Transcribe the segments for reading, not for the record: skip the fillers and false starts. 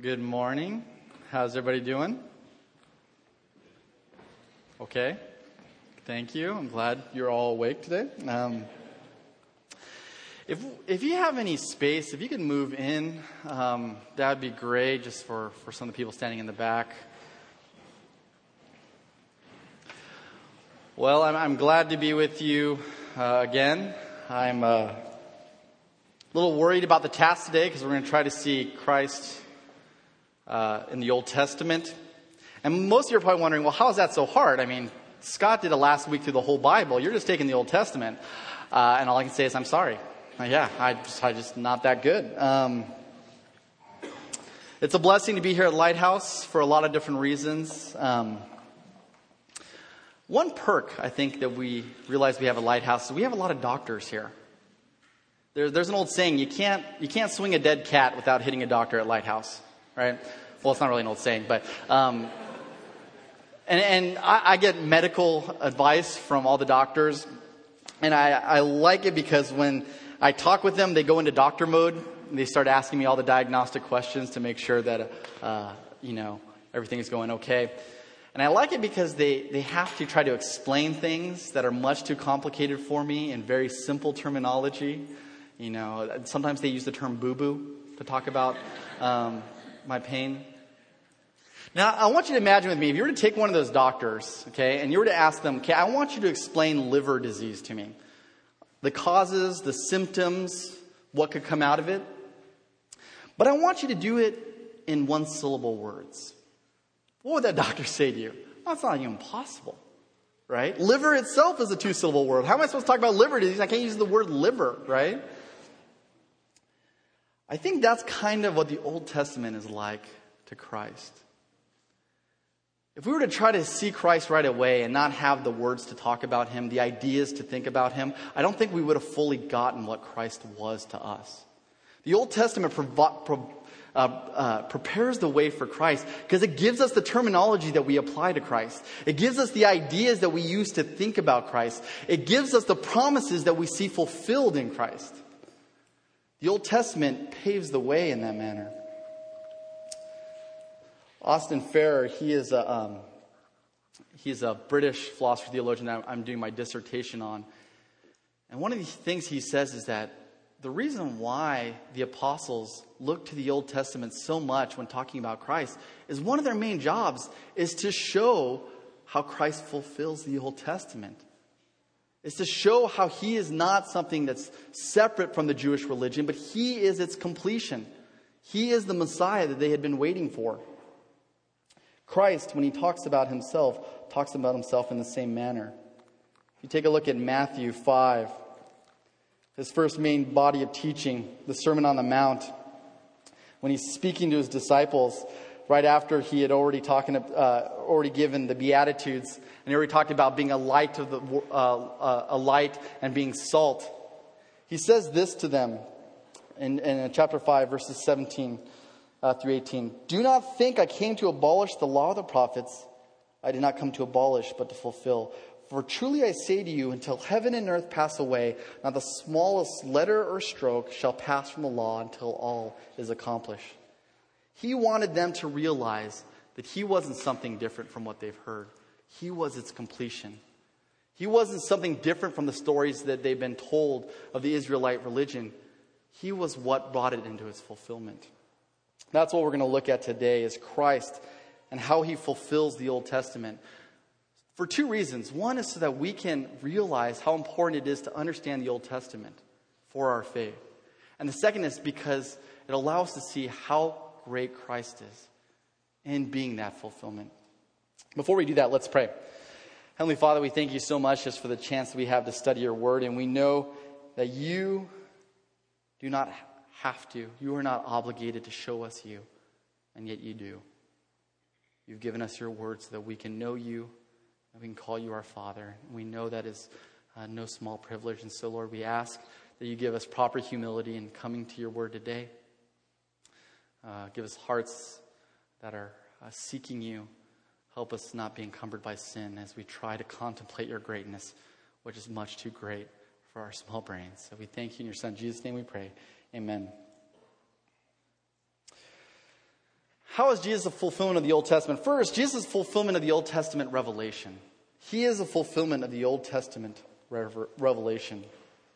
Good morning. How's everybody doing? Okay. Thank you. I'm glad you're all awake today. If you have any space, if you could move in, that would be great, just for some of the people standing in the back. Well, I'm glad to be with you again. I'm a little worried about the task today because we're going to try to see Christ in the Old Testament. And most of you are probably wondering, well, how is that so hard? I mean, Scott did it last week through the whole Bible. You're just taking the Old Testament. And all I can say is I'm sorry. I just not that good. It's a blessing to be here at Lighthouse for a lot of different reasons. One perk, I think, that we realize we have at Lighthouse is we have a lot of doctors here. There's an old saying, you can't swing a dead cat without hitting a doctor at Lighthouse, right? Well, it's not really an old saying, but and I get medical advice from all the doctors, and I like it because when I talk with them, they go into doctor mode, and they start asking me all the diagnostic questions to make sure that everything is going okay. And I like it because they have to try to explain things that are much too complicated for me in very simple terminology. Sometimes they use the term boo-boo to talk about my pain. Now, I want you to imagine with me, if you were to take one of those doctors, okay, and you were to ask them, okay, I want you to explain liver disease to me. The causes, the symptoms, what could come out of it. But I want you to do it in one-syllable words. What would that doctor say to you? Well, that's not even possible, right? Liver itself is a two-syllable word. How am I supposed to talk about liver disease? I can't use the word liver, right? I think that's kind of what the Old Testament is like to Christ. If we were to try to see Christ right away and not have the words to talk about him, the ideas to think about him, I don't think we would have fully gotten what Christ was to us. The Old Testament prepares the way for Christ because it gives us the terminology that we apply to Christ. It gives us the ideas that we use to think about Christ. It gives us the promises that we see fulfilled in Christ. The Old Testament paves the way in that manner. Austin Farrer, he's a British philosopher theologian that I'm doing my dissertation on. And one of the things he says is that the reason why the apostles look to the Old Testament so much when talking about Christ is one of their main jobs is to show how Christ fulfills the Old Testament. It's to show how he is not something that's separate from the Jewish religion, but he is its completion. He is the Messiah that they had been waiting for. Christ, when he talks about himself in the same manner. If you take a look at Matthew 5, his first main body of teaching, the Sermon on the Mount, when he's speaking to his disciples, right after he had already given the Beatitudes, and he already talked about being a light and being salt. He says this to them in chapter 5, verses 17 through 18. Do not think I came to abolish the law of the prophets. I did not come to abolish, but to fulfill. For truly I say to you, until heaven and earth pass away, not the smallest letter or stroke shall pass from the law until all is accomplished. He wanted them to realize that he wasn't something different from what they've heard. He was its completion. He wasn't something different from the stories that they've been told of the Israelite religion. He was what brought it into its fulfillment. That's what we're going to look at today is Christ and how he fulfills the Old Testament. For two reasons. One is so that we can realize how important it is to understand the Old Testament for our faith. And the second is because it allows us to see how great Christ is in being that fulfillment. Before we do that, let's pray. Heavenly Father, we thank you so much just for the chance that we have to study your word. And we know that you do not have to. You are not obligated to show us you. And yet you do. You've given us your word so that we can know you. And we can call you our Father. We know that is no small privilege. And so, Lord, we ask that you give us proper humility in coming to your word today. Give us hearts that are seeking you. Help us not be encumbered by sin as we try to contemplate your greatness, which is much too great for our small brains. So we thank you in your Son, Jesus' name we pray. Amen. How is Jesus a fulfillment of the Old Testament? First, Jesus is a fulfillment of the Old Testament revelation. He is a fulfillment of the Old Testament revelation.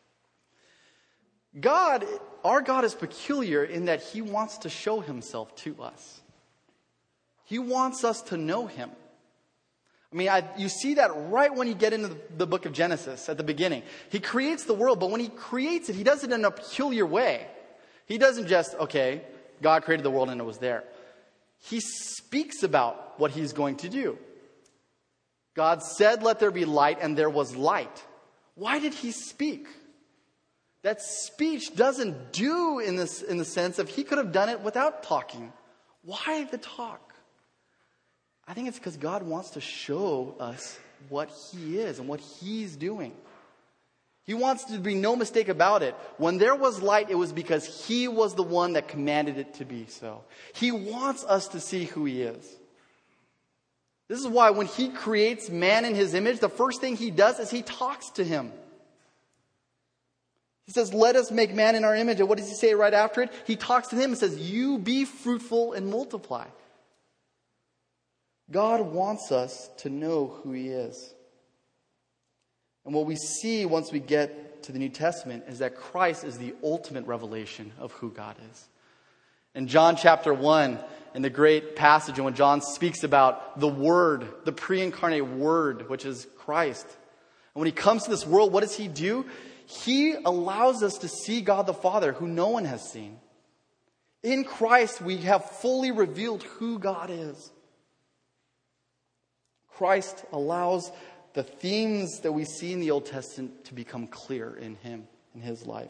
Our God is peculiar in that he wants to show himself to us. He wants us to know him. I mean, you see that right when you get into the book of Genesis at the beginning. He creates the world, but when he creates it, he does it in a peculiar way. He doesn't just, okay, God created the world and it was there. He speaks about what he's going to do. God said, let there be light, and there was light. Why did he speak? That speech doesn't do in the sense of he could have done it without talking. Why the talk? I think it's because God wants to show us what he is and what he's doing. He wants to be no mistake about it. When there was light, it was because he was the one that commanded it to be so. He wants us to see who he is. This is why when he creates man in his image, the first thing he does is he talks to him. He says, let us make man in our image. And what does he say right after it? He talks to him and says, you be fruitful and multiply. God wants us to know who he is. And what we see once we get to the New Testament is that Christ is the ultimate revelation of who God is. In John chapter 1, in the great passage when John speaks about the Word, the pre-incarnate Word, which is Christ. And when he comes to this world, what does he do? He allows us to see God the Father, who no one has seen. In Christ, we have fully revealed who God is. Christ allows the themes that we see in the Old Testament to become clear in him, in his life.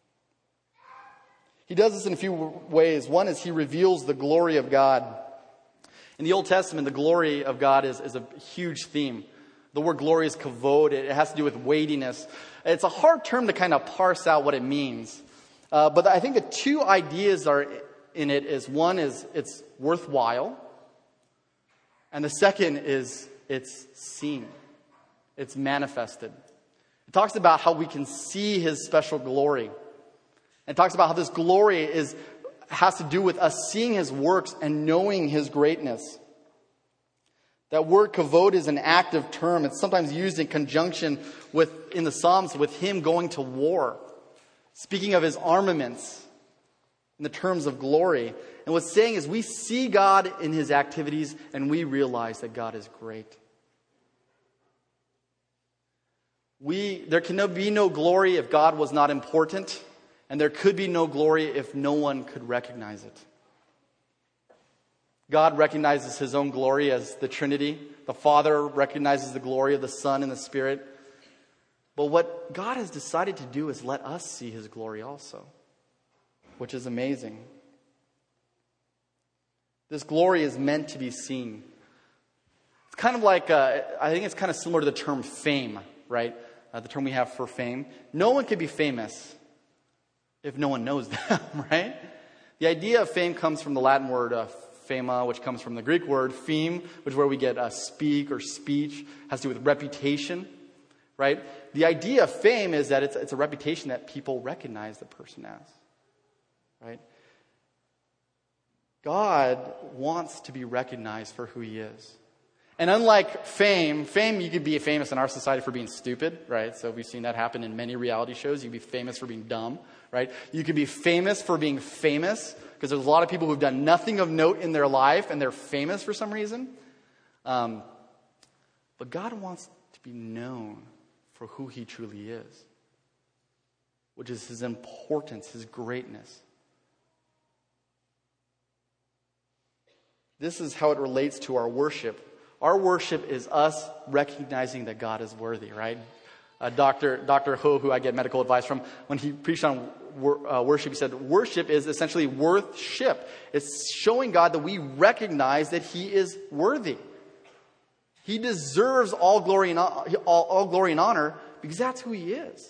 He does this in a few ways. One is he reveals the glory of God. In the Old Testament, the glory of God is a huge theme. The word glory is kavod. It has to do with weightiness. It's a hard term to kind of parse out what it means. But I think the two ideas are in it is one is it's worthwhile. And the second is it's seen. It's manifested. It talks about how we can see his special glory. It talks about how this glory has to do with us seeing his works and knowing his greatness. That word kavod is an active term. It's sometimes used in conjunction in the Psalms with him going to war. Speaking of his armaments in the terms of glory. And what's saying is we see God in his activities and we realize that God is great. There can be no glory if God was not important. And there could be no glory if no one could recognize it. God recognizes his own glory as the Trinity. The Father recognizes the glory of the Son and the Spirit. But what God has decided to do is let us see his glory also, which is amazing. This glory is meant to be seen. It's kind of like, I think it's kind of similar to the term fame, right? The term we have for fame. No one could be famous if no one knows them, right? The idea of fame comes from the Latin word fama, which comes from the Greek word feme, which is where we get speak or speech. It has to do with reputation, right? The idea of fame is that it's a reputation that people recognize the person as, right? God wants to be recognized for who he is. And unlike fame, you could be famous in our society for being stupid, right? So we've seen that happen in many reality shows. You could be famous for being dumb, right? You could be famous for being famous, because there's a lot of people who've done nothing of note in their life and they're famous for some reason. But God wants to be known for who he truly is, which is his importance, his greatness. This is how it relates to our worship. Our worship is us recognizing that God is worthy, right? Dr. Ho, who I get medical advice from, when he preached on worship, he said, worship is essentially worth-ship. It's showing God that we recognize that he is worthy. He deserves all glory and honor because that's who he is.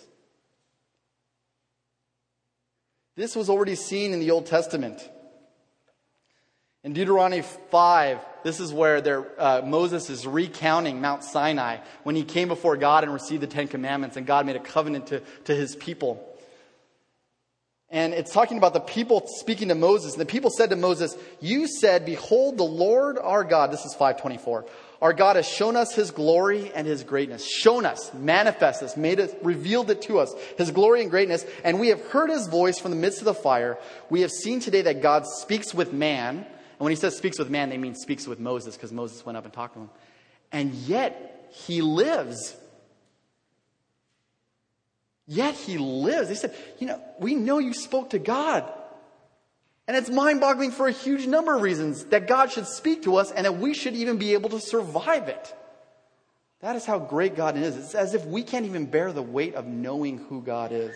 This was already seen in the Old Testament. In Deuteronomy 5, this is where Moses is recounting Mount Sinai when he came before God and received the Ten Commandments and God made a covenant to his people. And it's talking about the people speaking to Moses. And the people said to Moses, "You said, 'Behold, the Lord our God,'" this is 5:24, "'our God has shown us his glory and his greatness.'" Shown us, manifest us, made us, revealed it to us, his glory and greatness. "And we have heard his voice from the midst of the fire. We have seen today that God speaks with man." And when he says speaks with man, they mean speaks with Moses, because Moses went up and talked to him. "And yet he lives." Yet he lives. They said, "We know you spoke to God." And it's mind-boggling for a huge number of reasons that God should speak to us and that we should even be able to survive it. That is how great God is. It's as if we can't even bear the weight of knowing who God is.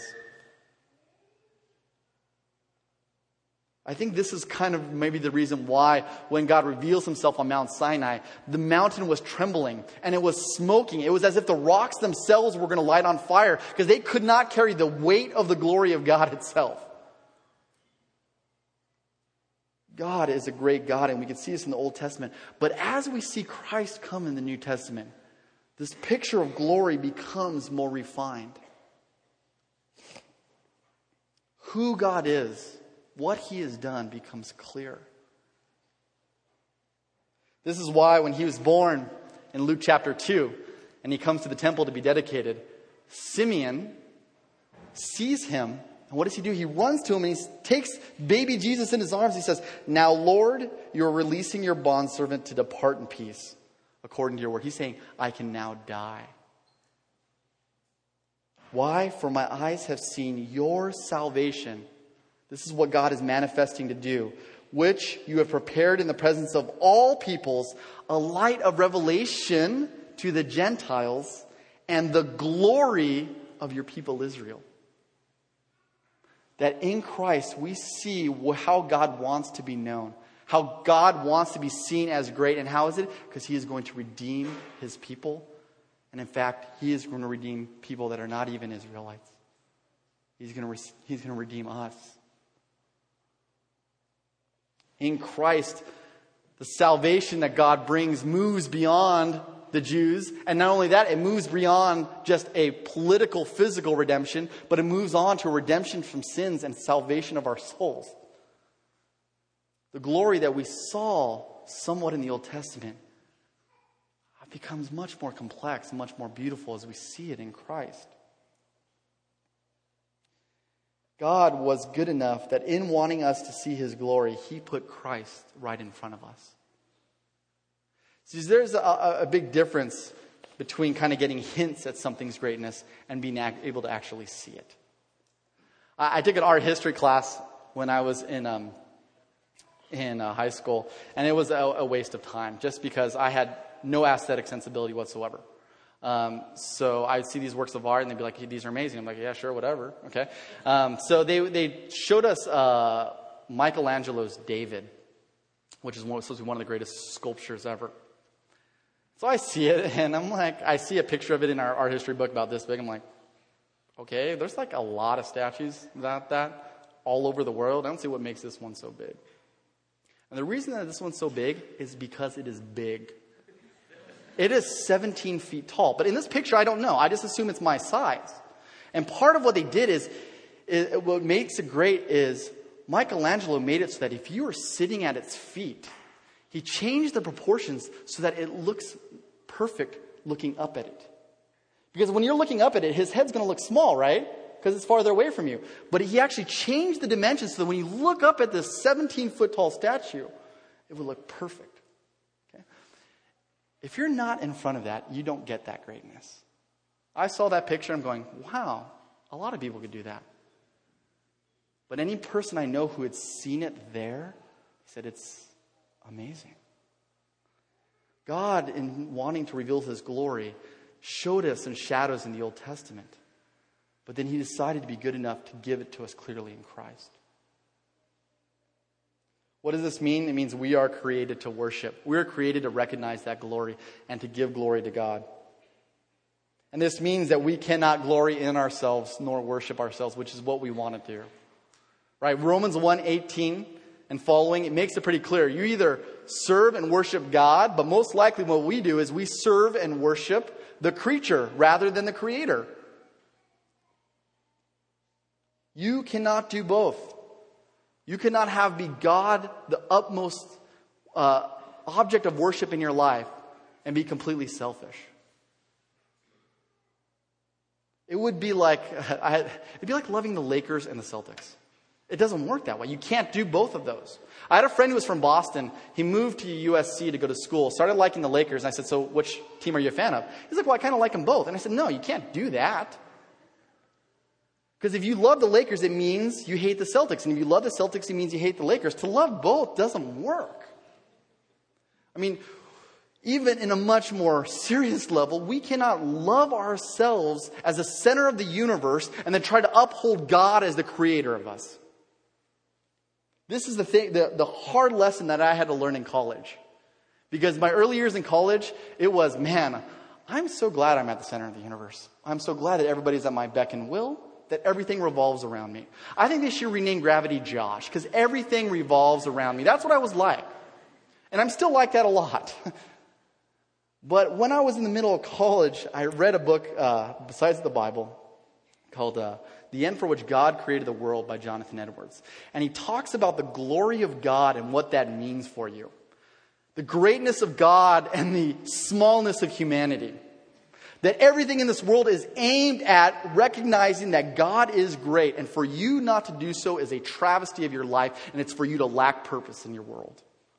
I think this is kind of maybe the reason why when God reveals himself on Mount Sinai, the mountain was trembling and it was smoking. It was as if the rocks themselves were going to light on fire because they could not carry the weight of the glory of God itself. God is a great God, and we can see this in the Old Testament. But as we see Christ come in the New Testament, this picture of glory becomes more refined. Who God is, what he has done, becomes clear. This is why when he was born in Luke chapter 2 and he comes to the temple to be dedicated, Simeon sees him. And what does he do? He runs to him and he takes baby Jesus in his arms. He says, "Now, Lord, you're releasing your bondservant to depart in peace, according to your word." He's saying, "I can now die." Why? "For my eyes have seen your salvation." This is what God is manifesting to do, "which you have prepared in the presence of all peoples, a light of revelation to the Gentiles and the glory of your people Israel." That in Christ we see how God wants to be known, how God wants to be seen as great. And how is it? Because he is going to redeem his people. And in fact, he is going to redeem people that are not even Israelites. He's going to redeem us. In Christ, the salvation that God brings moves beyond the Jews. And not only that, it moves beyond just a political, physical redemption, but it moves on to a redemption from sins and salvation of our souls. The glory that we saw somewhat in the Old Testament becomes much more complex and much more beautiful as we see it in Christ. God was good enough that in wanting us to see his glory, he put Christ right in front of us. See, there's a big difference between kind of getting hints at something's greatness and being able to actually see it. I took an art history class when I was in high school, and it was a waste of time just because I had no aesthetic sensibility whatsoever. So I'd see these works of art and they'd be like, "Hey, these are amazing." I'm like, "Yeah, sure, whatever." Okay. So they showed us Michelangelo's David, which is supposed to be one of the greatest sculptures ever. So I see it and I'm like, I see a picture of it in our art history book about this big. I'm like, okay, there's like a lot of statues about that all over the world. I don't see what makes this one so big. And the reason that this one's so big is because it is big. It is 17 feet tall. But in this picture, I don't know. I just assume it's my size. And part of what they did is what makes it great is Michelangelo made it so that if you were sitting at its feet, he changed the proportions so that it looks perfect looking up at it. Because when you're looking up at it, his head's going to look small, right? Because it's farther away from you. But he actually changed the dimensions so that when you look up at this 17-foot tall statue, it would look perfect. Okay? If you're not in front of that, you don't get that greatness. I saw that picture, I'm going, wow, a lot of people could do that. But any person I know who had seen it there said it's amazing. God, in wanting to reveal his glory, showed us in shadows in the Old Testament. But then he decided to be good enough to give it to us clearly in Christ. What does this mean? It means we are created to worship. We are created to recognize that glory and to give glory to God. And this means that we cannot glory in ourselves nor worship ourselves, which is what we want to do. Right? Romans 1:18 and following, it makes it pretty clear. You either serve and worship God, but most likely what we do is we serve and worship the creature rather than the creator. You cannot do both. You cannot be God, the utmost object of worship in your life, and be completely selfish. It would be like loving the Lakers and the Celtics. It doesn't work that way. You can't do both of those. I had a friend who was from Boston. He moved to USC to go to school, started liking the Lakers, and I said, so which team are you a fan of? He's like, well, I kind of like them both. And I said, no, you can't do that. Because if you love the Lakers, it means you hate the Celtics. And if you love the Celtics, it means you hate the Lakers. To love both doesn't work. I mean, even in a much more serious level, we cannot love ourselves as the center of the universe and then try to uphold God as the creator of us. This is the hard lesson that I had to learn in college. Because my early years in college, it was, man, I'm so glad I'm at the center of the universe. I'm so glad that everybody's at my beck and will, that everything revolves around me. I think they should rename gravity Josh, because everything revolves around me. That's what I was like. And I'm still like that a lot. But when I was in the middle of college, I read a book, besides the Bible, called The End for Which God Created the World by Jonathan Edwards. And he talks about the glory of God and what that means for you. The greatness of God and the smallness of humanity. That everything in this world is aimed at recognizing that God is great. And for you not to do so is a travesty of your life. And it's for you to lack purpose in your world.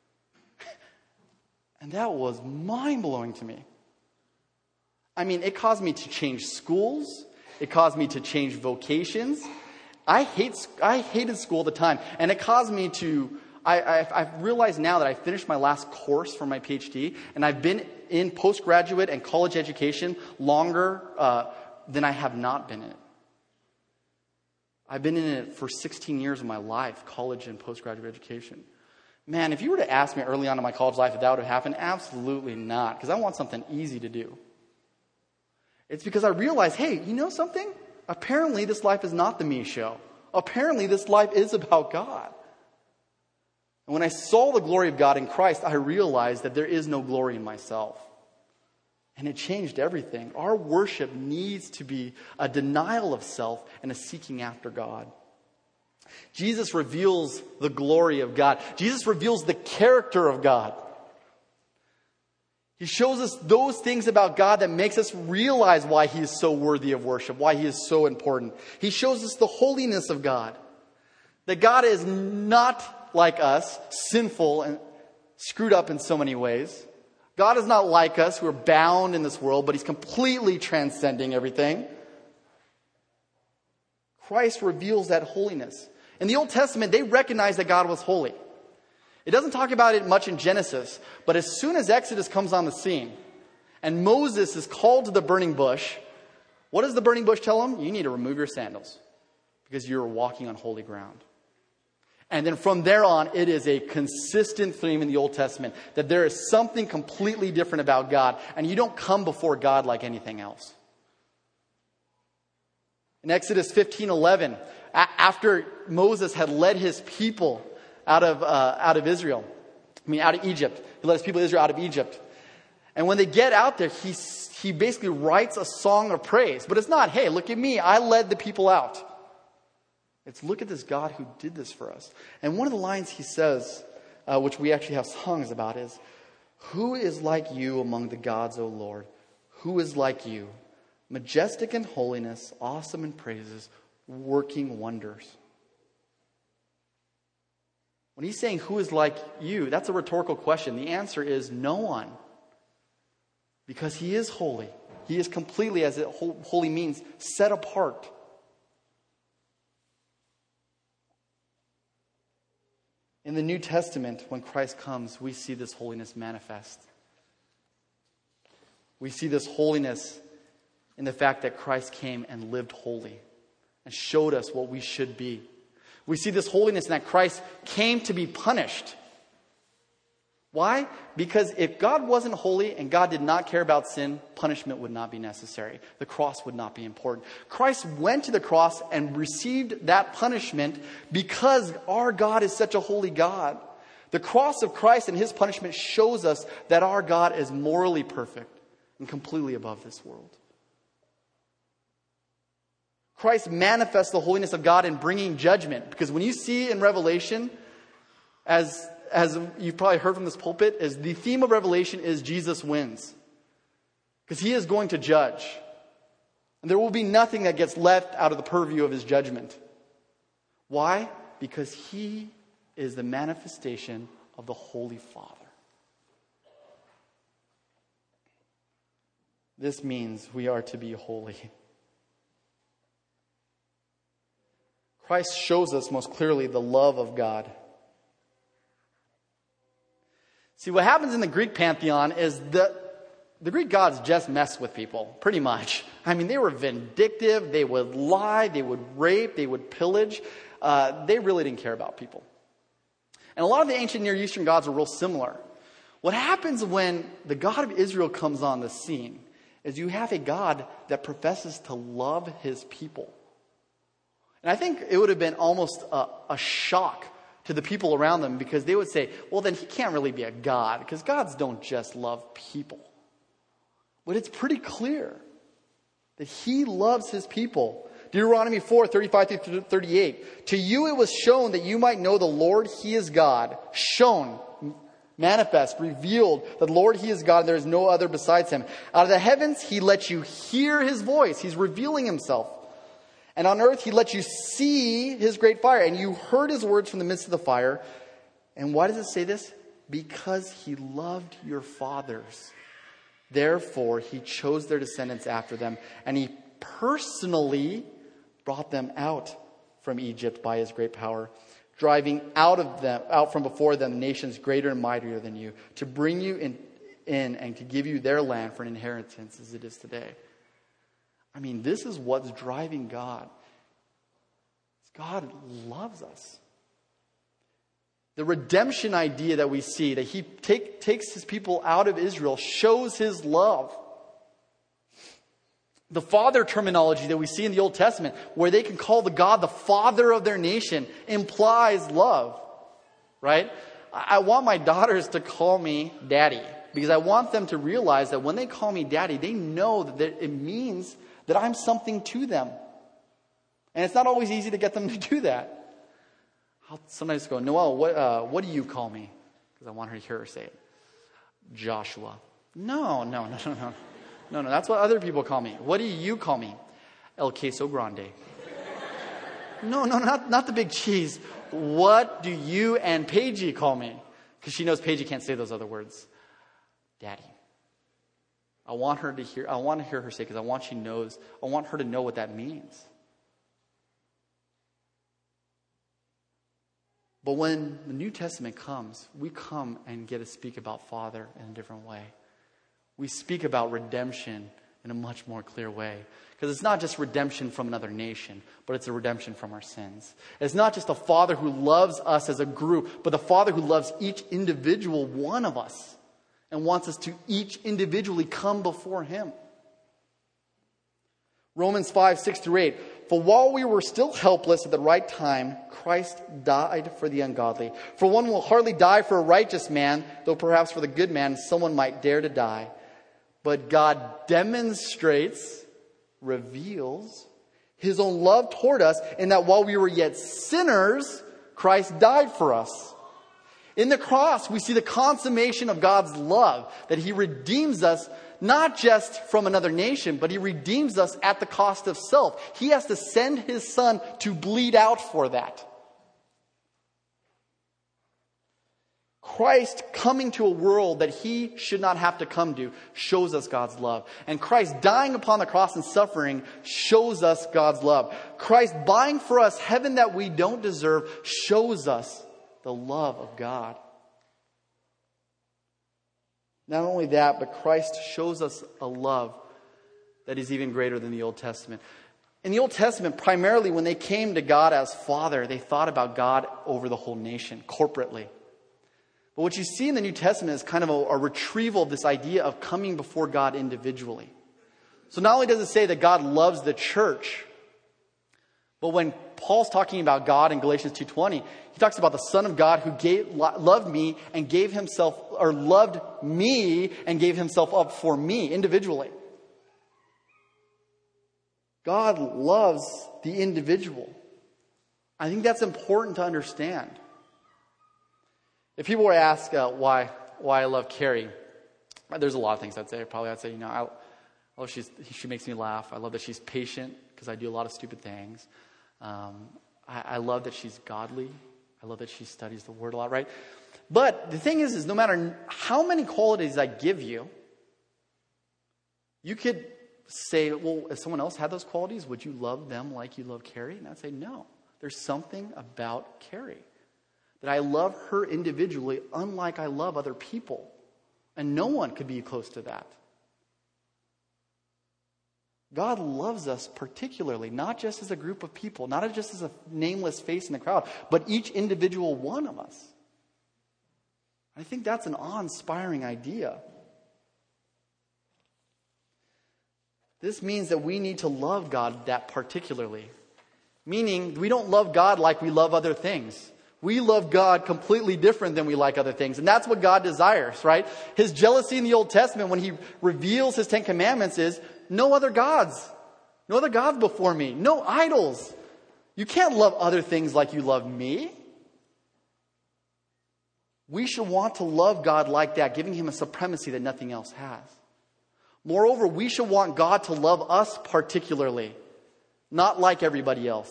And that was mind-blowing to me. I mean, it caused me to change schools. It caused me to change vocations. I hated school at the time. And it caused me to... I've realized now that I finished my last course for my PhD. And I've been in postgraduate and college education longer than I have not been in it. I've been in it for 16 years of my life, college and postgraduate education. Man, if you were to ask me early on in my college life if that would have happened, absolutely not. Because I want something easy to do. It's because I realized, hey, you know something? Apparently this life is not the me show. Apparently this life is about God. And when I saw the glory of God in Christ, I realized that there is no glory in myself. And it changed everything. Our worship needs to be a denial of self and a seeking after God. Jesus reveals the glory of God. Jesus reveals the character of God. He shows us those things about God that makes us realize why He is so worthy of worship, why He is so important. He shows us the holiness of God. That God is not like us, sinful and screwed up in so many ways. God is not like us, who are bound in this world, but He's completely transcending everything. Christ reveals that holiness. In the Old Testament, they recognized that God was holy. It doesn't talk about it much in Genesis, but as soon as Exodus comes on the scene and Moses is called to the burning bush, what does the burning bush tell him? You need to remove your sandals because you're walking on holy ground. And then from there on, it is a consistent theme in the Old Testament that there is something completely different about God, and you don't come before God like anything else. In Exodus 15:11, after Moses had led his people out of Egypt. He led his people of Israel out of Egypt. And when they get out there, he basically writes a song of praise. But it's not, hey, look at me, I led the people out. It's look at this God who did this for us. And one of the lines he says, which we actually have songs about, is, who is like you among the gods, O Lord? Who is like you? Majestic in holiness, awesome in praises, working wonders. When he's saying, who is like you, that's a rhetorical question. The answer is no one. Because He is holy. He is completely, as holy means, set apart. In the New Testament, when Christ comes, we see this holiness manifest. We see this holiness in the fact that Christ came and lived holy and showed us what we should be. We see this holiness in that Christ came to be punished. Why? Because if God wasn't holy and God did not care about sin, punishment would not be necessary. The cross would not be important. Christ went to the cross and received that punishment because our God is such a holy God. The cross of Christ and His punishment shows us that our God is morally perfect and completely above this world. Christ manifests the holiness of God in bringing judgment. Because when you see in Revelation, as you've probably heard from this pulpit, is the theme of Revelation is Jesus wins. Because he is going to judge. And there will be nothing that gets left out of the purview of his judgment. Why? Because he is the manifestation of the Holy Father. This means we are to be holy. Christ shows us most clearly the love of God. See, what happens in the Greek pantheon is that the Greek gods just mess with people, pretty much. I mean, they were vindictive, they would lie, they would rape, they would pillage. They really didn't care about people. And a lot of the ancient Near Eastern gods are real similar. What happens when the God of Israel comes on the scene is you have a God that professes to love his people. And I think it would have been almost a shock to the people around them, because they would say, well, then he can't really be a God, because gods don't just love people. But it's pretty clear that he loves his people. Deuteronomy 4:35-38. To you it was shown that you might know the Lord, he is God. Shown, manifest, revealed that the Lord, he is God, and there is no other besides him. Out of the heavens, he lets you hear his voice. He's revealing himself. And on earth, he lets you see his great fire. And you heard his words from the midst of the fire. And why does it say this? Because he loved your fathers. Therefore, he chose their descendants after them. And he personally brought them out from Egypt by his great power, driving out from before them nations greater and mightier than you, to bring you in and to give you their land for an inheritance as it is today. I mean, this is what's driving God. God loves us. The redemption idea that we see, that he takes his people out of Israel, shows his love. The father terminology that we see in the Old Testament, where they can call the God the father of their nation, implies love. Right? I want my daughters to call me daddy, because I want them to realize that when they call me daddy, they know that it means that I'm something to them. And it's not always easy to get them to do that. I'll sometimes go, Noelle, what do you call me? Because I want her to hear her say it. Joshua. No. That's what other people call me. What do you call me? El Queso Grande. No, not the big cheese. What do you and Paigey call me? Because she knows Paigey can't say those other words. Daddy. I want to hear her say, because I want her to know what that means. But when the New Testament comes, we come and get to speak about Father in a different way. We speak about redemption in a much more clear way. Because it's not just redemption from another nation, but it's a redemption from our sins. It's not just a Father who loves us as a group, but the Father who loves each individual one of us and wants us to each individually come before him. Romans 5:6-8. For while we were still helpless at the right time, Christ died for the ungodly. For one will hardly die for a righteous man, though perhaps for the good man someone might dare to die. But God demonstrates, reveals his own love toward us in that while we were yet sinners, Christ died for us. In the cross, we see the consummation of God's love, that he redeems us not just from another nation, but he redeems us at the cost of self. He has to send his son to bleed out for that. Christ coming to a world that he should not have to come to shows us God's love. And Christ dying upon the cross and suffering shows us God's love. Christ buying for us heaven that we don't deserve shows us the love of God. Not only that, but Christ shows us a love that is even greater than the Old Testament. In the Old Testament, primarily when they came to God as Father, they thought about God over the whole nation, corporately. But what you see in the New Testament is kind of a retrieval of this idea of coming before God individually. So not only does it say that God loves the church, but when Paul's talking about God in Galatians 2:20, he talks about the Son of God who loved me and gave himself, or loved me and gave himself up for me individually. God loves the individual. I think that's important to understand. If people were to ask why I love Carrie, there's a lot of things I'd say. I'd say, I love she makes me laugh. I love that she's patient because I do a lot of stupid things. I love that she's godly. I love that she studies the Word a lot, right? But the thing is no matter how many qualities I give you, you could say, well, if someone else had those qualities, would you love them like you love Carrie? And I'd say, no. There's something about Carrie that I love her individually, unlike I love other people. And no one could be close to that. God loves us particularly, not just as a group of people, not just as a nameless face in the crowd, but each individual one of us. I think that's an awe-inspiring idea. This means that we need to love God that particularly. Meaning, we don't love God like we love other things. We love God completely different than we like other things. And that's what God desires, right? His jealousy in the Old Testament when he reveals his 10 Commandments is no other gods. No other gods before me. No idols. You can't love other things like you love me. We should want to love God like that, giving him a supremacy that nothing else has. Moreover, we should want God to love us particularly, not like everybody else.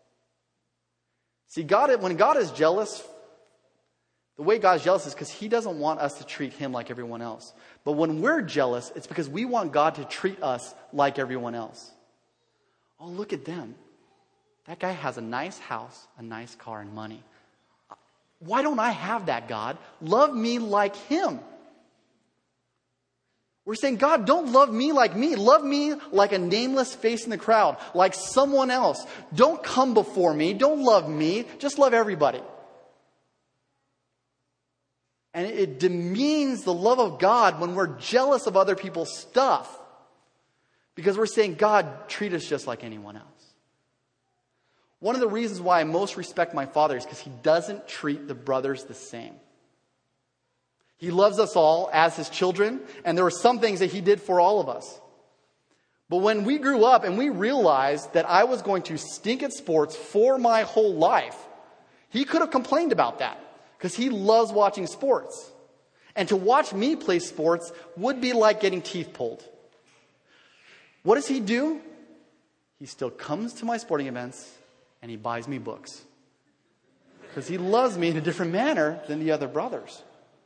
See, when God is jealous, the way God is jealous is because he doesn't want us to treat him like everyone else. But when we're jealous, it's because we want God to treat us like everyone else. Oh, look at them. That guy has a nice house, a nice car, and money. Why don't I have that, God? Love me like him. We're saying, God, don't love me like me. Love me like a nameless face in the crowd, like someone else. Don't come before me. Don't love me. Just love everybody. And it demeans the love of God when we're jealous of other people's stuff. Because we're saying, God, treat us just like anyone else. One of the reasons why I most respect my father is because he doesn't treat the brothers the same. He loves us all as his children, and there were some things that he did for all of us. But when we grew up and we realized that I was going to stink at sports for my whole life, he could have complained about that because he loves watching sports. And to watch me play sports would be like getting teeth pulled. What does he do? He still comes to my sporting events and he buys me books because he loves me in a different manner than the other brothers.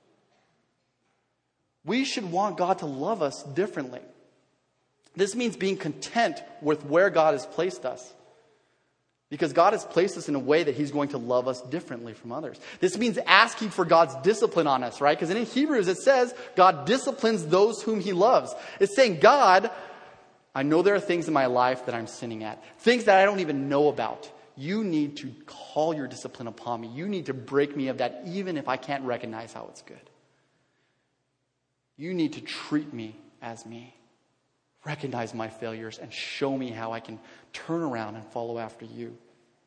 We should want God to love us differently. This means being content with where God has placed us. Because God has placed us in a way that he's going to love us differently from others. This means asking for God's discipline on us, right? Because in Hebrews it says God disciplines those whom he loves. It's saying, God, I know there are things in my life that I'm sinning at. Things that I don't even know about. You need to call your discipline upon me. You need to break me of that even if I can't recognize how it's good. You need to treat me as me. Recognize my failures and show me how I can turn around and follow after you.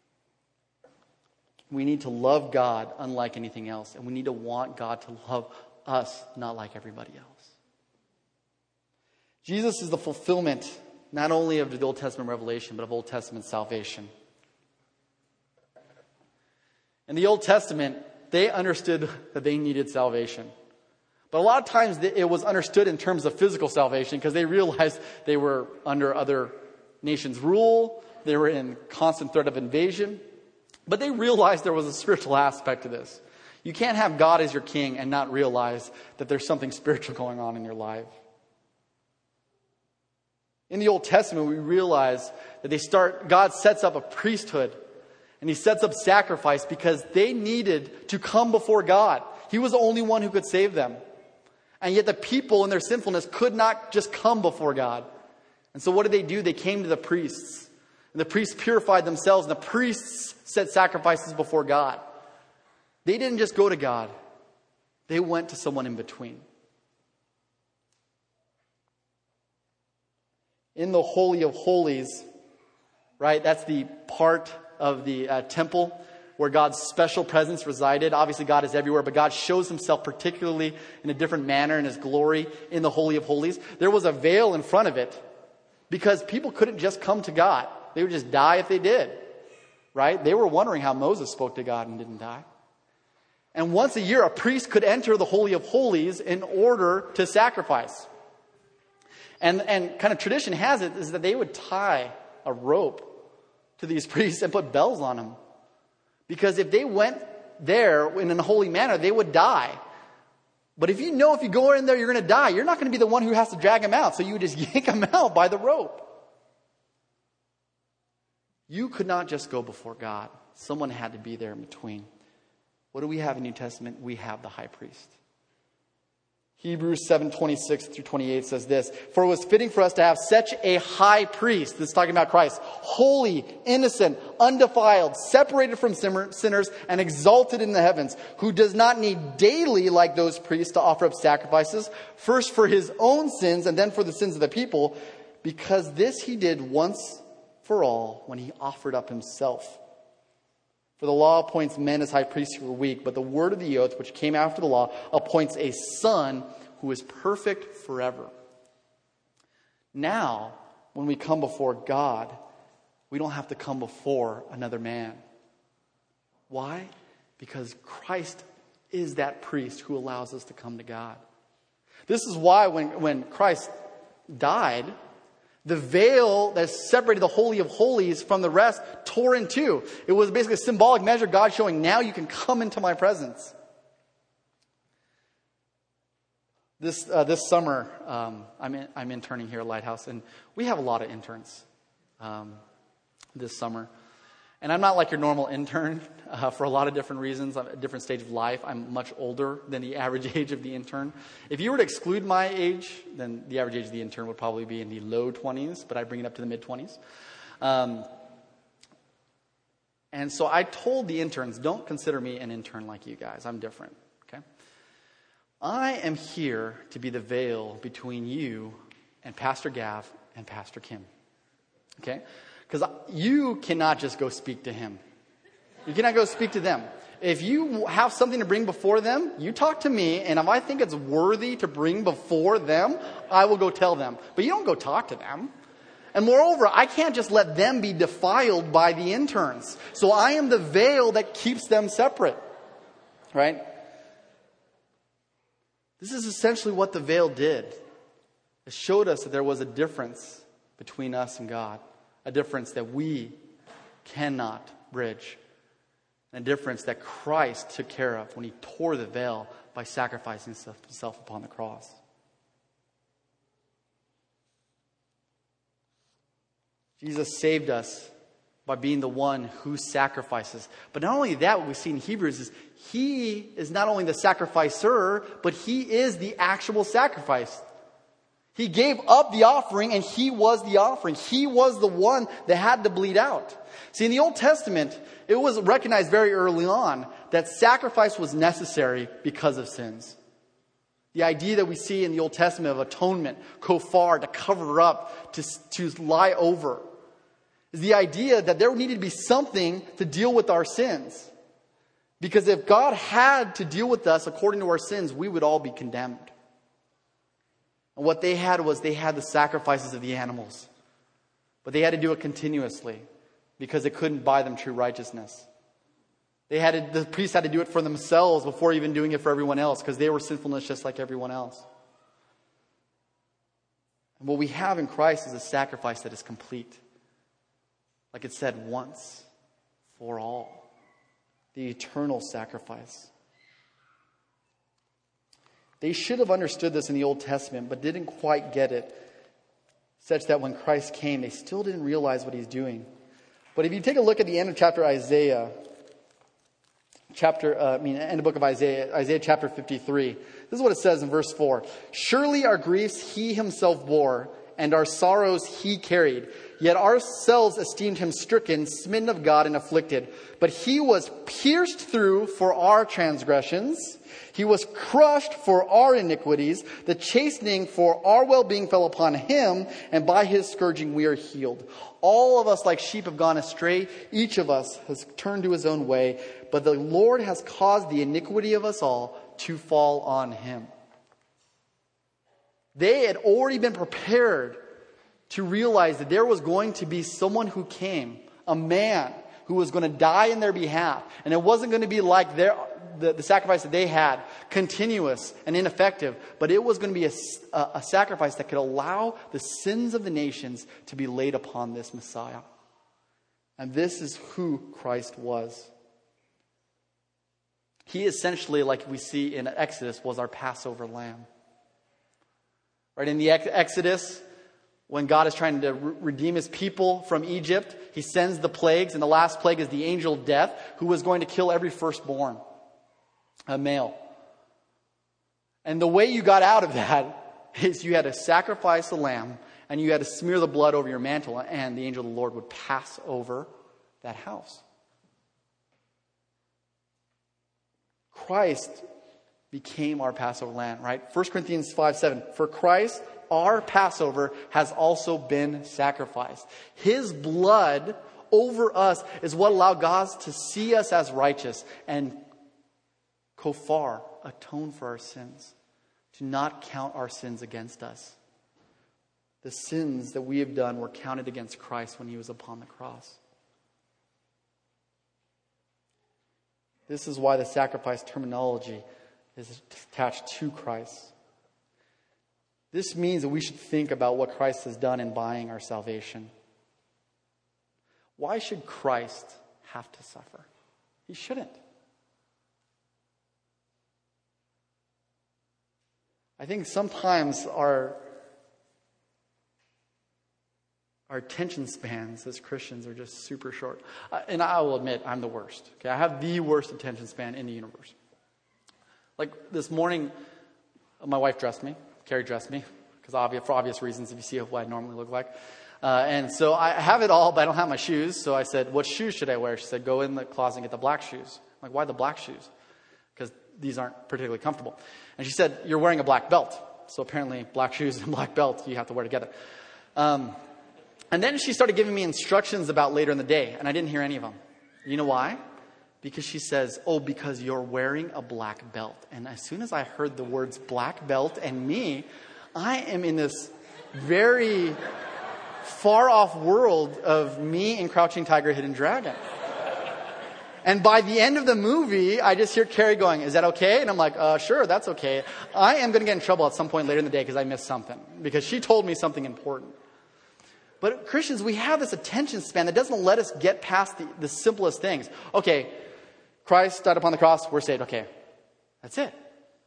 We need to love God unlike anything else. And we need to want God to love us, not like everybody else. Jesus is the fulfillment not only of the Old Testament revelation, but of Old Testament salvation. In the Old Testament, they understood that they needed salvation. But a lot of times it was understood in terms of physical salvation because they realized they were under other nations' rule. They were in constant threat of invasion. But they realized there was a spiritual aspect to this. You can't have God as your king and not realize that there's something spiritual going on in your life. In the Old Testament, we realize that God sets up a priesthood and he sets up sacrifice because they needed to come before God. He was the only one who could save them. And yet the people in their sinfulness could not just come before God. And so what did they do? They came to the priests. And the priests purified themselves. And the priests set sacrifices before God. They didn't just go to God. They went to someone in between. In the Holy of Holies, right? That's the part of the temple where God's special presence resided. Obviously, God is everywhere, but God shows himself particularly in a different manner in his glory in the Holy of Holies. There was a veil in front of it Because people couldn't just come to God. They would just die if they did. Right? They were wondering how Moses spoke to God and didn't die. And once a year, a priest could enter the Holy of Holies in order to sacrifice. And kind of tradition has it is that they would tie a rope to these priests and put bells on them. Because if they went there in a holy manner, they would die. But if you go in there, you're going to die, you're not going to be the one who has to drag them out. So you would just yank them out by the rope. You could not just go before God. Someone had to be there in between. What do we have in New Testament? We have the high priest. Hebrews 7:26 through 28 says this, "For it was fitting for us to have such a high priest," this is talking about Christ, "holy, innocent, undefiled, separated from sinners, and exalted in the heavens, who does not need daily, like those priests, to offer up sacrifices, first for his own sins and then for the sins of the people, because this he did once for all when he offered up himself. For the law appoints men as high priests who are weak, but the word of the oath, which came after the law, appoints a son who is perfect forever." Now, when we come before God, we don't have to come before another man. Why? Because Christ is that priest who allows us to come to God. This is why when Christ died, the veil that separated the Holy of Holies from the rest tore in two. It was basically a symbolic measure, God showing, now you can come into my presence. This summer, I'm interning here at Lighthouse, and we have a lot of interns this summer. And I'm not like your normal intern for a lot of different reasons. I'm at a different stage of life. I'm much older than the average age of the intern. If you were to exclude my age, then the average age of the intern would probably be in the low 20s, but I bring it up to the mid-20s. And so I told the interns, don't consider me an intern like you guys. I'm different, okay? I am here to be the veil between you and Pastor Gav and Pastor Kim, okay? Because you cannot just go speak to him. You cannot go speak to them. If you have something to bring before them, you talk to me, and if I think it's worthy to bring before them, I will go tell them. But you don't go talk to them. And moreover, I can't just let them be defiled by the interns. So I am the veil that keeps them separate. Right? This is essentially what the veil did. It showed us that there was a difference between us and God. A difference that we cannot bridge. A difference that Christ took care of when he tore the veil by sacrificing himself upon the cross. Jesus saved us by being the one who sacrifices. But not only that, what we see in Hebrews is he is not only the sacrificer, but he is the actual sacrifice. He gave up the offering, and he was the offering. He was the one that had to bleed out. See, in the Old Testament, it was recognized very early on that sacrifice was necessary because of sins. The idea that we see in the Old Testament of atonement, kofar, to cover up, to lie over, is the idea that there needed to be something to deal with our sins. Because if God had to deal with us according to our sins, we would all be condemned. And what they had was they had the sacrifices of the animals. But they had to do it continuously because it couldn't buy them true righteousness. The priests had to do it for themselves before even doing it for everyone else because they were sinfulness just like everyone else. And what we have in Christ is a sacrifice that is complete. Like it said, once for all. The eternal sacrifice. They should have understood this in the Old Testament, but didn't quite get it, such that when Christ came, they still didn't realize what he's doing. But if you take a look at the end of chapter Isaiah, end of book of Isaiah chapter 53, this is what it says in verse 4. "Surely our griefs he himself bore, and our sorrows he carried. Yet ourselves esteemed him stricken, smitten of God, and afflicted. But he was pierced through for our transgressions. He was crushed for our iniquities. The chastening for our well-being fell upon him, and by his scourging we are healed. All of us like sheep have gone astray. Each of us has turned to his own way. But the Lord has caused the iniquity of us all to fall on him." They had already been prepared to realize that there was going to be someone who came, a man who was going to die in their behalf. And it wasn't going to be like the sacrifice that they had, continuous and ineffective, but it was going to be a sacrifice that could allow the sins of the nations to be laid upon this Messiah. And this is who Christ was. He essentially, like we see in Exodus, was our Passover lamb. Right, in the Exodus, when God is trying to redeem his people from Egypt, he sends the plagues, and the last plague is the angel of death, who was going to kill every firstborn, a male. And the way you got out of that is you had to sacrifice a lamb, and you had to smear the blood over your mantle, and the angel of the Lord would pass over that house. Christ became our Passover lamb, right? 1 Corinthians 5:7. For Christ, our Passover, has also been sacrificed. His blood over us is what allowed God to see us as righteous and kofar, atone for our sins, to not count our sins against us. The sins that we have done were counted against Christ when he was upon the cross. This is why the sacrifice terminology is attached to Christ. This means that we should think about what Christ has done in buying our salvation. Why should Christ have to suffer? He shouldn't. I think sometimes our attention spans as Christians are just super short. And I will admit, I'm the worst. Okay, I have the worst attention span in the universe. Like this morning, my wife dressed me. Carrie dressed me, because for obvious reasons, if you see what I normally look like. And so I have it all, but I don't have my shoes. So I said, what shoes should I wear? She said, go in the closet and get the black shoes. I'm like, why the black shoes? Because these aren't particularly comfortable. And she said, you're wearing a black belt. So apparently black shoes and black belt you have to wear together. And then she started giving me instructions about later in the day, and I didn't hear any of them. You know why? Because she says, because you're wearing a black belt. And as soon as I heard the words black belt and me, I am in this very far off world of me and Crouching Tiger, Hidden Dragon. And by the end of the movie, I just hear Carrie going, is that okay? And I'm like, sure, that's okay. I am going to get in trouble at some point later in the day because I missed something. Because she told me something important. But Christians, we have this attention span that doesn't let us get past the simplest things. Okay, Christ died upon the cross, we're saved. Okay, that's it.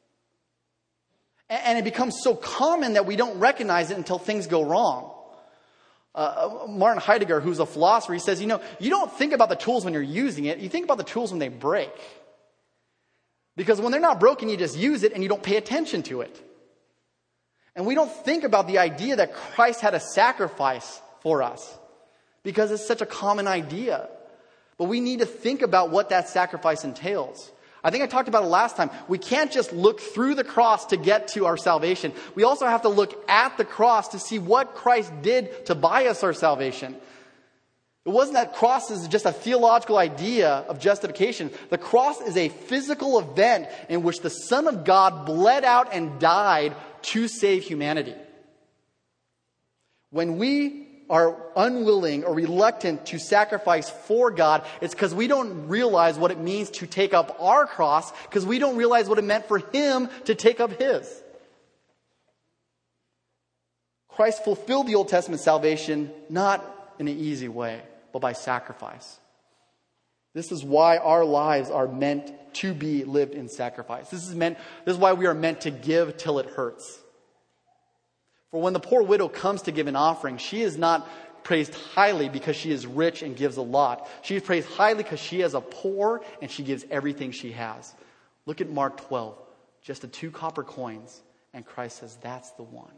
And it becomes so common that we don't recognize it until things go wrong. Martin Heidegger, who's a philosopher, he says, you don't think about the tools when you're using it. You think about the tools when they break. Because when they're not broken, you just use it and you don't pay attention to it. And we don't think about the idea that Christ had a sacrifice for us because it's such a common idea. But we need to think about what that sacrifice entails. I think I talked about it last time. We can't just look through the cross to get to our salvation. We also have to look at the cross to see what Christ did to buy us our salvation. It wasn't that cross is just a theological idea of justification. The cross is a physical event in which the Son of God bled out and died to save humanity. When we are unwilling or reluctant to sacrifice for God, it's because we don't realize what it means to take up our cross, because we don't realize what it meant for him to take up his. Christ fulfilled the Old Testament salvation not in an easy way, but by sacrifice. This is why our lives are meant to be lived in sacrifice. This is why we are meant to give till it hurts. For when the poor widow comes to give an offering, she is not praised highly because she is rich and gives a lot. She is praised highly because she is a poor and she gives everything she has. Look at Mark 12. Just the 2 copper coins. And Christ says, that's the one.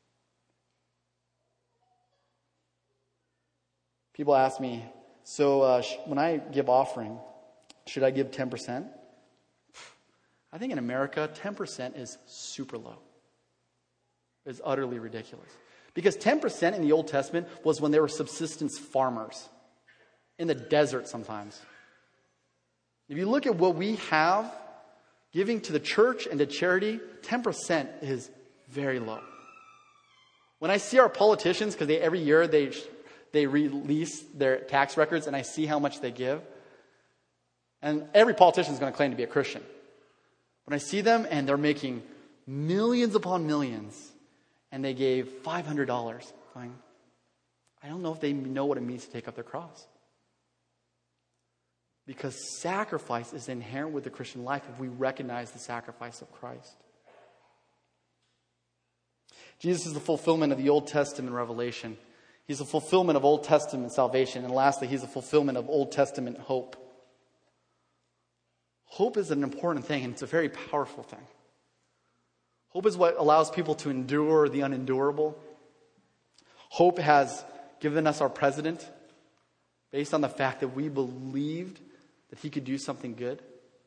People ask me, so when I give offering, should I give 10%? I think in America, 10% is super low. It's utterly ridiculous. Because 10% in the Old Testament was when they were subsistence farmers. In the desert sometimes. If you look at what we have, giving to the church and to charity, 10% is very low. When I see our politicians, because every year they release their tax records, and I see how much they give, and every politician is going to claim to be a Christian. When I see them and they're making millions upon millions, and they gave $500, I don't know if they know what it means to take up their cross. Because sacrifice is inherent with the Christian life if we recognize the sacrifice of Christ. Jesus is the fulfillment of the Old Testament revelation. He's the fulfillment of Old Testament salvation. And lastly, he's the fulfillment of Old Testament hope. Hope is an important thing, and it's a very powerful thing. Hope is what allows people to endure the unendurable. Hope has given us our president based on the fact that we believed that he could do something good.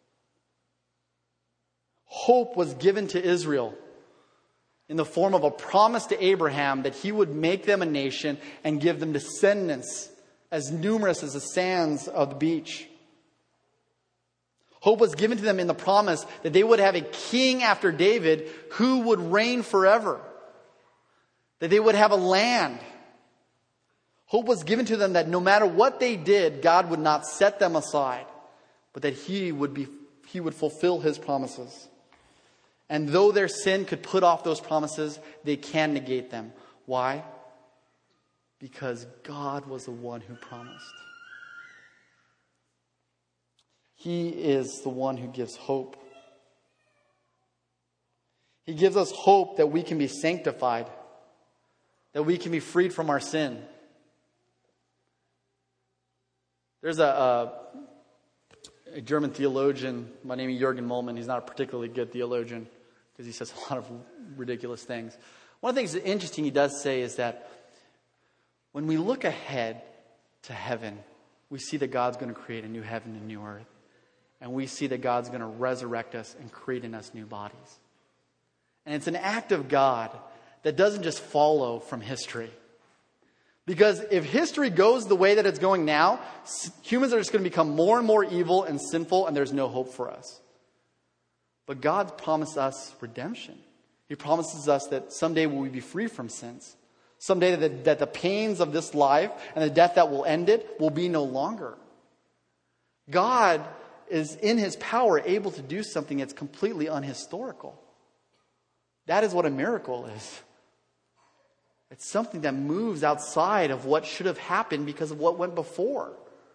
Hope was given to Israel in the form of a promise to Abraham that he would make them a nation and give them descendants as numerous as the sands of the beach. Hope was given to them in the promise that they would have a king after David who would reign forever. That they would have a land. Hope was given to them that no matter what they did, God would not set them aside, but that He would fulfill His promises. And though their sin could put off those promises, they can negate them. Why? Because God was the one who promised. He is the one who gives hope. He gives us hope that we can be sanctified, that we can be freed from our sin. There's a German theologian by the name of Jürgen Moltmann. He's not a particularly good theologian because he says a lot of ridiculous things. One of the things that's interesting he does say is that when we look ahead to heaven, we see that God's going to create a new heaven and new earth. And we see that God's going to resurrect us and create in us new bodies. And it's an act of God that doesn't just follow from history. Because if history goes the way that it's going now, humans are just going to become more and more evil and sinful, and there's no hope for us. But God promised us redemption. He promises us that someday we will be free from sins. Someday that the pains of this life and the death that will end it will be no longer. God is in His power able to do something that's completely unhistorical. That is what a miracle is. It's something that moves outside of what should have happened because of what went before.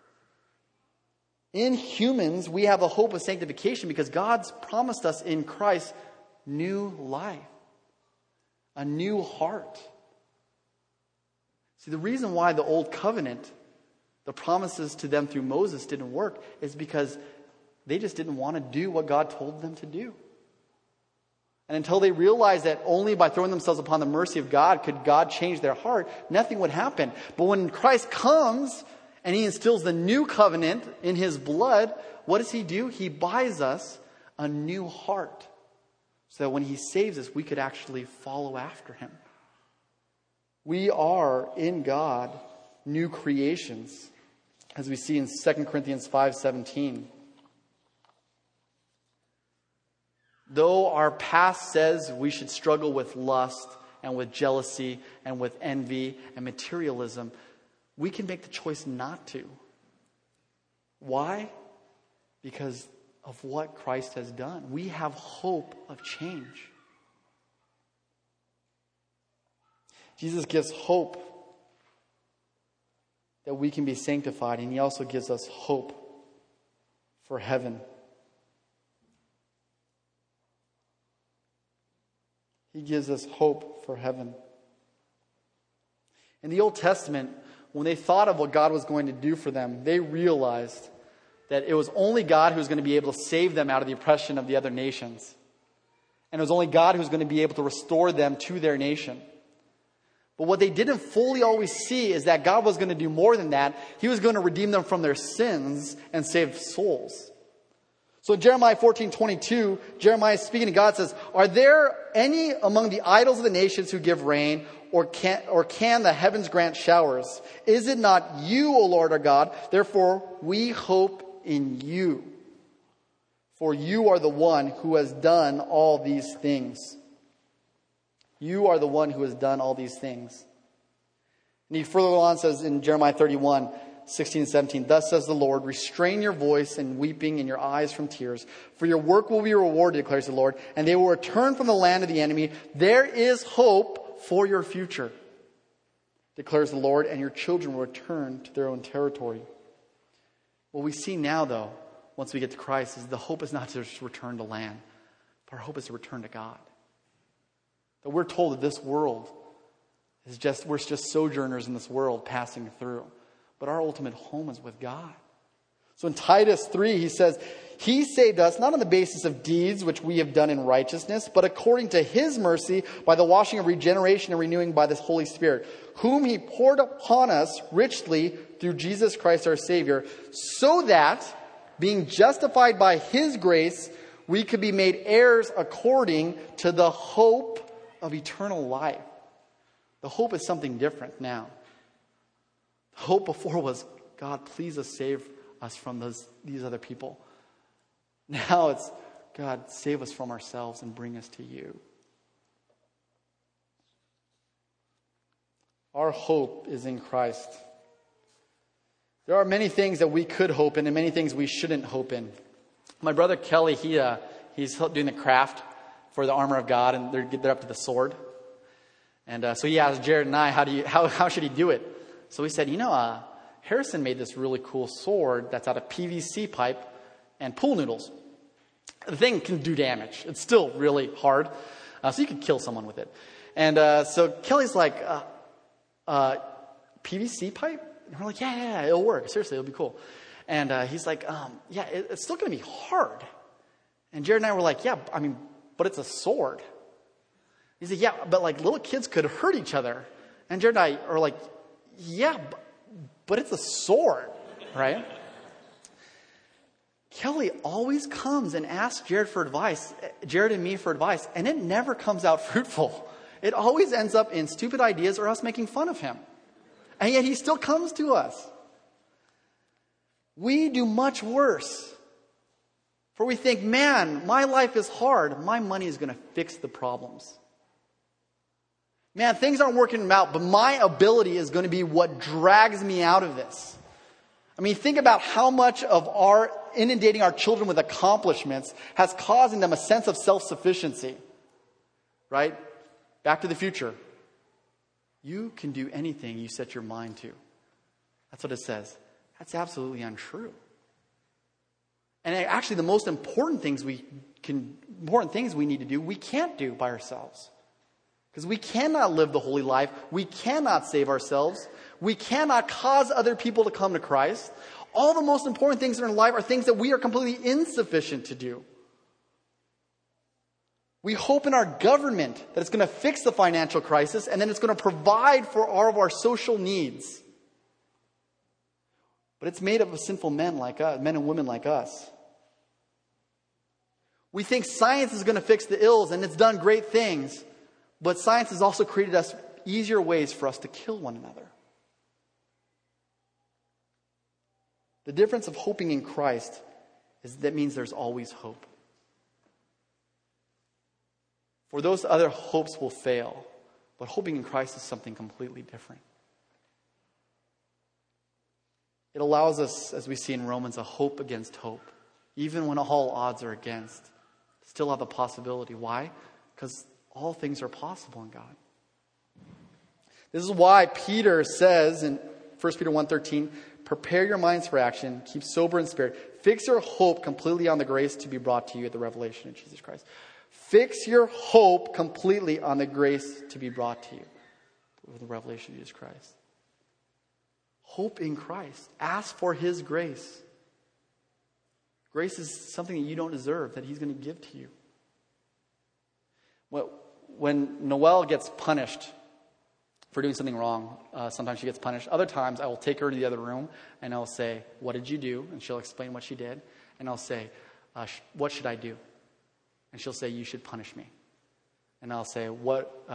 In humans, we have a hope of sanctification because God's promised us in Christ new life, a new heart. See, the reason why the old covenant, the promises to them through Moses didn't work is because they just didn't want to do what God told them to do. And until they realized that only by throwing themselves upon the mercy of God could God change their heart, nothing would happen. But when Christ comes and He instills the new covenant in His blood, what does He do? He buys us a new heart. So that when He saves us, we could actually follow after Him. We are in God new creations, as we see in 2 Corinthians 5:17. Though our past says we should struggle with lust and with jealousy and with envy and materialism, we can make the choice not to. Why? Because of what Christ has done. We have hope of change. Jesus gives hope that we can be sanctified, and He also gives us hope for heaven. He gives us hope for heaven. In the Old Testament, when they thought of what God was going to do for them, they realized that it was only God who was going to be able to save them out of the oppression of the other nations. And it was only God who was going to be able to restore them to their nation. But what they didn't fully always see is that God was going to do more than that. He was going to redeem them from their sins and save souls. So in Jeremiah 14:22, Jeremiah speaking to God says, "Are there any among the idols of the nations who give rain, or can the heavens grant showers? Is it not you, O Lord our God? Therefore we hope in you. For you are the one who has done all these things." You are the one who has done all these things. And he further on says in Jeremiah 31, 16 and 17, thus says the Lord, restrain your voice and weeping and your eyes from tears, for your work will be rewarded, declares the Lord, and they will return from the land of the enemy. There is hope for your future, declares the Lord, and your children will return to their own territory. What we see now, though, once we get to Christ, is the hope is not to just return to land, but our hope is to return to God. That we're told that this world is we're just sojourners in this world passing through. But our ultimate home is with God. So in Titus 3, he says, he saved us not on the basis of deeds which we have done in righteousness, but according to his mercy by the washing of regeneration and renewing by the Holy Spirit, whom he poured upon us richly through Jesus Christ our Savior, so that, being justified by his grace, we could be made heirs according to the hope of eternal life. The hope is something different now. The hope before was, God, please save us from these other people. Now it's, God, save us from ourselves and bring us to you. Our hope is in Christ. There are many things that we could hope in and many things we shouldn't hope in. My brother Kelly, he's doing the craft for the armor of God, and they're up to the sword. And so he asked Jared and I, how should he do it? So we said, Harrison made this really cool sword that's out of PVC pipe and pool noodles. The thing can do damage. It's still really hard. So you could kill someone with it. And so Kelly's like, PVC pipe? And we're like, yeah, it'll work. Seriously, it'll be cool. And he's like, it's still going to be hard. And Jared and I were like, yeah, but it's a sword. He's like, yeah, but like little kids could hurt each other. And Jared and I are like, yeah, but it's a sword, right? Kelly always comes and asks Jared and me for advice, and it never comes out fruitful. It always ends up in stupid ideas or us making fun of him. And yet he still comes to us. We do much worse. For we think, man, my life is hard. My money is going to fix the problems. Man, things aren't working out, but my ability is going to be what drags me out of this. Think about how much of our inundating our children with accomplishments has causing them a sense of self-sufficiency. Right? Back to the Future. You can do anything you set your mind to. That's what it says. That's absolutely untrue. And actually, the most important things we need to do, we can't do by ourselves. Because we cannot live the holy life. We cannot save ourselves. We cannot cause other people to come to Christ. All the most important things in our life are things that we are completely insufficient to do. We hope in our government that it's going to fix the financial crisis and then it's going to provide for all of our social needs. But it's made up of sinful men like us, men and women like us. We think science is going to fix the ills, and it's done great things. But science has also created us easier ways for us to kill one another. The difference of hoping in Christ is that means there's always hope. For those other hopes will fail, but hoping in Christ is something completely different. It allows us, as we see in Romans, a hope against hope. Even when all odds are against, still have a possibility. Why? Because all things are possible in God. This is why Peter says in 1 Peter 1:13, prepare your minds for action, keep sober in spirit, fix your hope completely on the grace to be brought to you at the revelation of Jesus Christ. Fix your hope completely on the grace to be brought to you with the revelation of Jesus Christ. Hope in Christ. Ask for his grace. Grace is something that you don't deserve, that he's going to give to you. When Noelle gets punished for doing something wrong, sometimes she gets punished. Other times I will take her to the other room and I'll say, what did you do? And she'll explain what she did. And I'll say, what should I do? And she'll say, you should punish me. And I'll say, what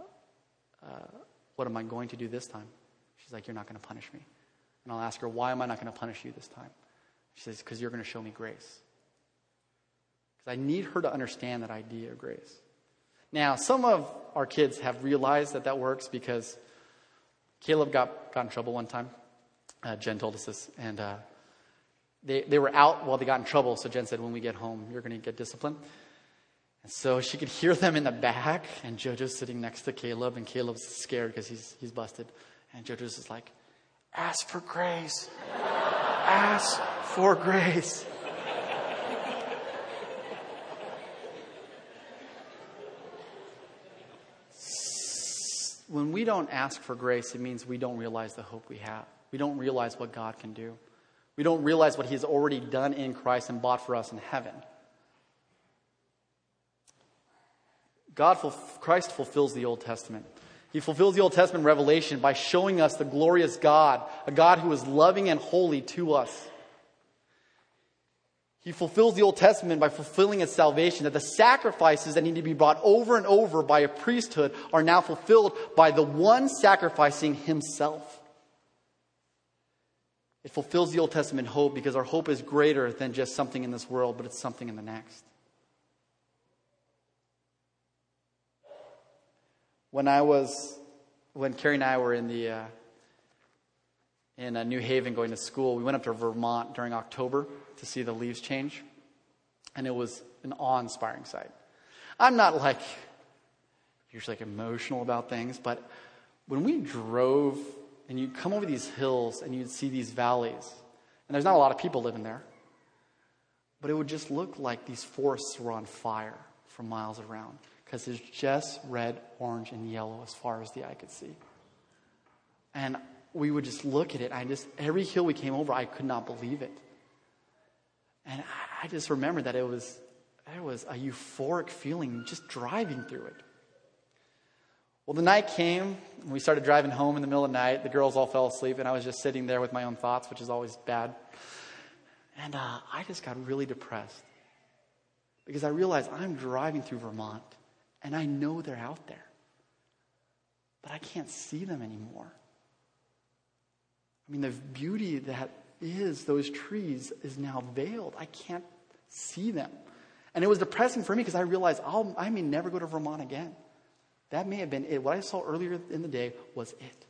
am I going to do this time? She's like, you're not going to punish me. And I'll ask her, why am I not going to punish you this time? She says, because you're going to show me grace. Because I need her to understand that idea of grace. Now, some of our kids have realized that works, because Caleb got in trouble one time. Jen told us this. And they were out while they got in trouble. So Jen said, when we get home, you're going to get disciplined. And so she could hear them in the back. And JoJo's sitting next to Caleb. And Caleb's scared because he's busted. And JoJo's just like, ask for grace. Ask for grace. When we don't ask for grace, it means we don't realize the hope we have. We don't realize what God can do. We don't realize what He has already done in Christ and bought for us in heaven. Christ fulfills the Old Testament. He fulfills the Old Testament revelation by showing us the glorious God, a God who is loving and holy to us. He fulfills the Old Testament by fulfilling its salvation, that the sacrifices that need to be brought over and over by a priesthood are now fulfilled by the one sacrificing Himself. It fulfills the Old Testament hope because our hope is greater than just something in this world, but it's something in the next. When Carrie and I were in New Haven going to school, we went up to Vermont during October to see the leaves change. And it was an awe-inspiring sight. I'm not usually emotional about things, but when we drove and you come over these hills and you'd see these valleys, and there's not a lot of people living there, but it would just look like these forests were on fire for miles around, because there's just red, orange, and yellow as far as the eye could see. And we would just look at it. Every hill we came over, I could not believe it. And I just remember that it was a euphoric feeling just driving through it. Well, the night came, and we started driving home in the middle of the night. The girls all fell asleep, and I was just sitting there with my own thoughts, which is always bad. And I just got really depressed, because I realized I'm driving through Vermont, and I know they're out there, but I can't see them anymore. I mean, the beauty that is those trees is now veiled. I can't see them. And it was depressing for me, because I realized I may never go to Vermont again. That may have been it. What I saw earlier in the day was it.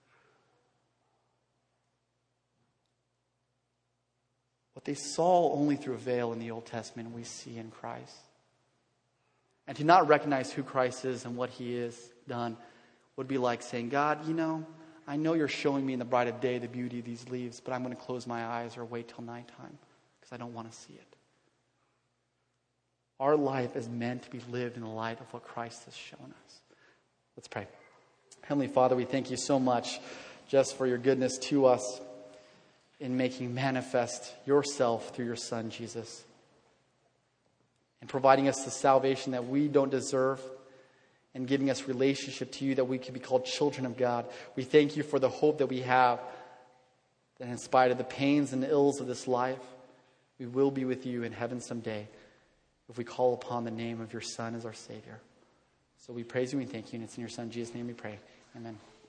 What they saw only through a veil in the Old Testament, we see in Christ. And to not recognize who Christ is and what He has done would be like saying, God, I know you're showing me in the bright of day the beauty of these leaves, but I'm going to close my eyes or wait till nighttime because I don't want to see it. Our life is meant to be lived in the light of what Christ has shown us. Let's pray. Heavenly Father, we thank you so much just for your goodness to us in making manifest yourself through your Son, Jesus, and providing us the salvation that we don't deserve, and giving us relationship to you that we can be called children of God. We thank you for the hope that we have, that in spite of the pains and the ills of this life, we will be with you in heaven someday if we call upon the name of your Son as our Savior. So we praise you and thank you, and it's in your Son Jesus' name we pray. Amen.